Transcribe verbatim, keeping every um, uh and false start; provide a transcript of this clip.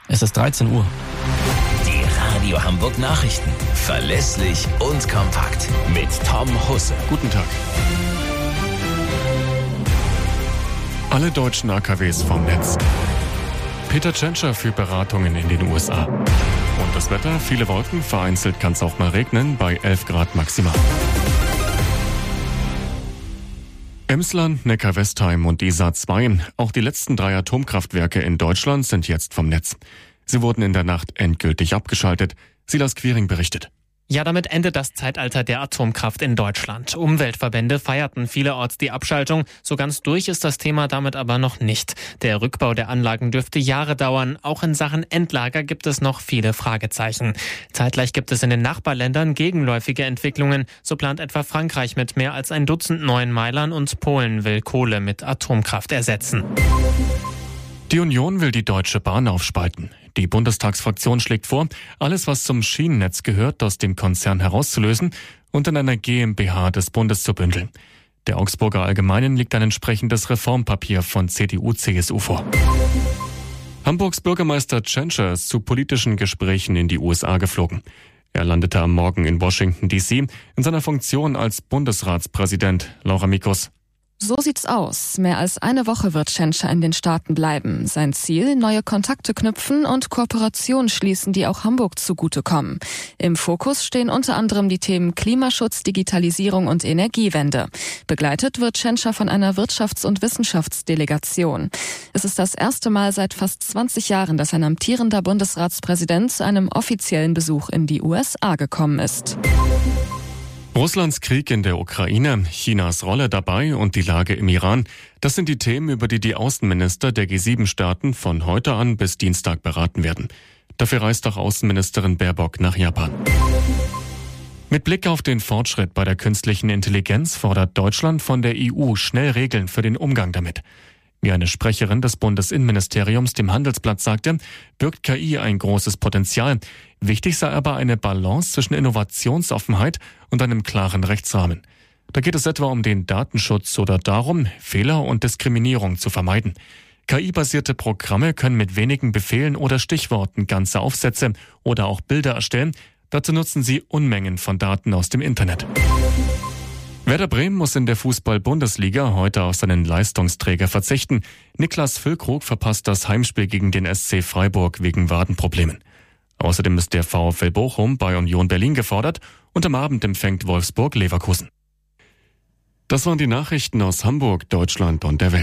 Es ist dreizehn Uhr. Die Radio Hamburg Nachrichten. Verlässlich und kompakt. Mit Tom Husse. Guten Tag. Alle deutschen A K Ws vom Netz. Peter Tschentscher für Beratungen in den U S A. Und das Wetter, viele Wolken, vereinzelt kann es auch mal regnen, bei elf Grad maximal. Emsland, Neckar-Westheim und Isar zwei. Auch die letzten drei Atomkraftwerke in Deutschland sind jetzt vom Netz. Sie wurden in der Nacht endgültig abgeschaltet. Silas Quiring berichtet. Ja, damit endet das Zeitalter der Atomkraft in Deutschland. Umweltverbände feierten vielerorts die Abschaltung. So ganz durch ist das Thema damit aber noch nicht. Der Rückbau der Anlagen dürfte Jahre dauern. Auch in Sachen Endlager gibt es noch viele Fragezeichen. Zeitgleich gibt es in den Nachbarländern gegenläufige Entwicklungen. So plant etwa Frankreich mit mehr als ein Dutzend neuen Meilern und Polen will Kohle mit Atomkraft ersetzen. Die Union will die Deutsche Bahn aufspalten. Die Bundestagsfraktion schlägt vor, alles, was zum Schienennetz gehört, aus dem Konzern herauszulösen und in einer GmbH des Bundes zu bündeln. Der Augsburger Allgemeinen liegt ein entsprechendes Reformpapier von C D U C S U vor. Hamburgs Bürgermeister Tschentscher ist zu politischen Gesprächen in die U S A geflogen. Er landete am Morgen in Washington D C in seiner Funktion als Bundesratspräsident. Laura Mikus. So sieht's aus. Mehr als eine Woche wird Tschentscher in den Staaten bleiben. Sein Ziel, neue Kontakte knüpfen und Kooperationen schließen, die auch Hamburg zugutekommen. Im Fokus stehen unter anderem die Themen Klimaschutz, Digitalisierung und Energiewende. Begleitet wird Tschentscher von einer Wirtschafts- und Wissenschaftsdelegation. Es ist das erste Mal seit fast zwanzig Jahren, dass ein amtierender Bundesratspräsident zu einem offiziellen Besuch in die U S A gekommen ist. Russlands Krieg in der Ukraine, Chinas Rolle dabei und die Lage im Iran, das sind die Themen, über die die Außenminister der G sieben Staaten von heute an bis Dienstag beraten werden. Dafür reist auch Außenministerin Baerbock nach Japan. Mit Blick auf den Fortschritt bei der künstlichen Intelligenz fordert Deutschland von der E U schnell Regeln für den Umgang damit. Wie eine Sprecherin des Bundesinnenministeriums dem Handelsblatt sagte, birgt K I ein großes Potenzial. Wichtig sei aber eine Balance zwischen Innovationsoffenheit und einem klaren Rechtsrahmen. Da geht es etwa um den Datenschutz oder darum, Fehler und Diskriminierung zu vermeiden. K I-basierte Programme können mit wenigen Befehlen oder Stichworten ganze Aufsätze oder auch Bilder erstellen. Dazu nutzen sie Unmengen von Daten aus dem Internet. Werder Bremen muss in der Fußball-Bundesliga heute auf seinen Leistungsträger verzichten. Niklas Füllkrug verpasst das Heimspiel gegen den S C Freiburg wegen Wadenproblemen. Außerdem ist der VfL Bochum bei Union Berlin gefordert und am Abend empfängt Wolfsburg Leverkusen. Das waren die Nachrichten aus Hamburg, Deutschland und der Welt.